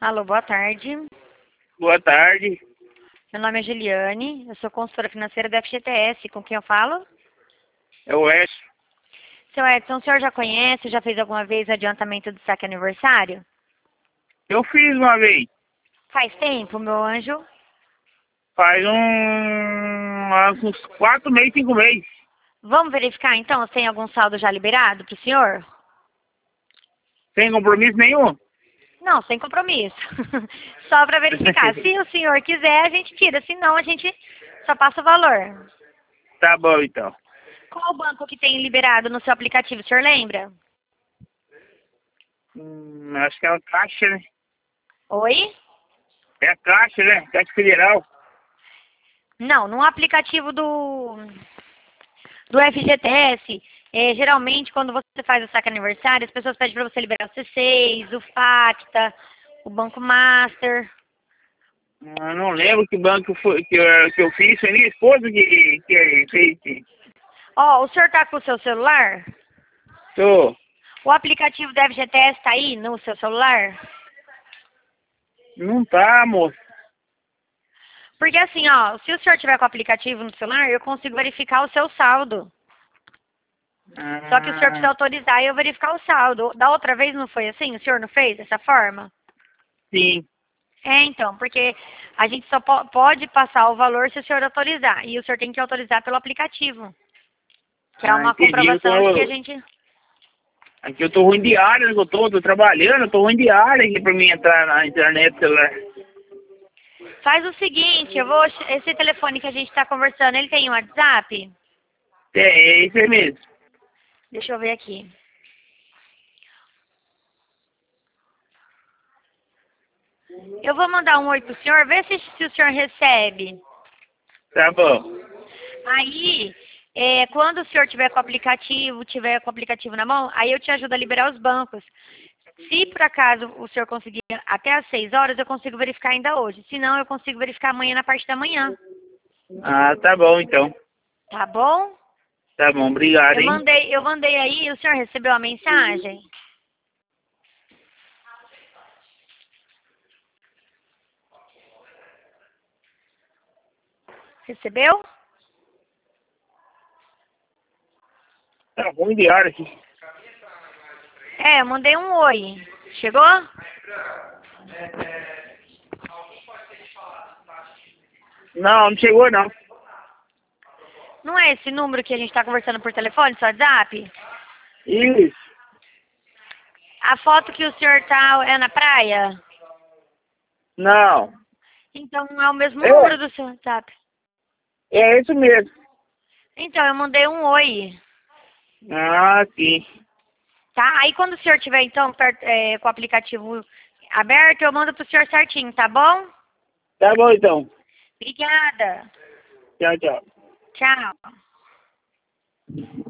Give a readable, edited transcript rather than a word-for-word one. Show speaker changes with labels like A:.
A: Alô, boa tarde.
B: Boa tarde.
A: Meu nome é Juliane, eu sou consultora financeira da FGTS. Com quem eu falo?
B: É o Edson.
A: Seu Edson, o senhor já conhece, já fez alguma vez adiantamento do saque aniversário?
B: Eu fiz uma vez.
A: Faz tempo, meu anjo?
B: Faz uns 4 meses, 5 meses.
A: Vamos verificar então se tem algum saldo já liberado para o senhor?
B: Sem compromisso nenhum.
A: Não, sem compromisso. Só para verificar. Se o senhor quiser, a gente tira. Se não, a gente só passa o valor.
B: Tá bom, então.
A: Qual o banco que tem liberado no seu aplicativo, o senhor lembra?
B: Acho que é a Caixa, né?
A: Oi?
B: É a Caixa, né? Caixa Federal.
A: Não, no aplicativo do FGTS, geralmente quando você faz o saque aniversário, as pessoas pedem para você liberar o C6, o Facta, o Banco Master.
B: Eu não lembro que banco foi que eu fiz. Foi minha esposa que fez.
A: Ó, o senhor tá com o seu celular?
B: Tô.
A: O aplicativo do FGTS tá aí no seu celular?
B: Não tá, moço.
A: Porque assim, ó, se o senhor tiver com o aplicativo no celular, eu consigo verificar o seu saldo. Só que o senhor precisa autorizar e eu verificar o saldo. Da outra vez não foi assim? O senhor não fez dessa forma?
B: Sim.
A: Então, porque a gente só pode passar o valor se o senhor autorizar. E o senhor tem que autorizar pelo aplicativo. Que é uma
B: Entendi.
A: comprovação de que a gente...
B: Aqui eu tô ruim de área, né? Que eu tô trabalhando, eu tô ruim de área aqui pra mim entrar na internet celular.
A: Faz o seguinte, esse telefone que a gente está conversando, ele tem um WhatsApp?
B: É isso aí mesmo.
A: Deixa eu ver aqui. Eu vou mandar um oi pro senhor, vê se o senhor recebe.
B: Tá bom.
A: Aí, quando o senhor tiver com o aplicativo na mão, aí eu te ajudo a liberar os bancos. Se por acaso o senhor conseguir até às 6 horas, eu consigo verificar ainda hoje. Se não, eu consigo verificar amanhã na parte da manhã.
B: Ah, tá bom então.
A: Tá bom?
B: Tá bom, obrigado, hein?
A: Eu mandei aí, o senhor recebeu a mensagem? Recebeu?
B: Tá ruim de área aqui.
A: Eu mandei um oi. Chegou?
B: Não chegou não.
A: Não é esse número que a gente está conversando por telefone, seu WhatsApp?
B: Isso.
A: A foto que o senhor tá é na praia?
B: Não.
A: Então não é o mesmo número do seu WhatsApp.
B: É isso mesmo.
A: Então, eu mandei um oi.
B: Ah, sim.
A: Tá? Aí quando o senhor tiver, então, com o aplicativo aberto, eu mando pro senhor certinho, tá bom?
B: Tá bom então.
A: Obrigada.
B: Tchau, tchau.
A: Tchau.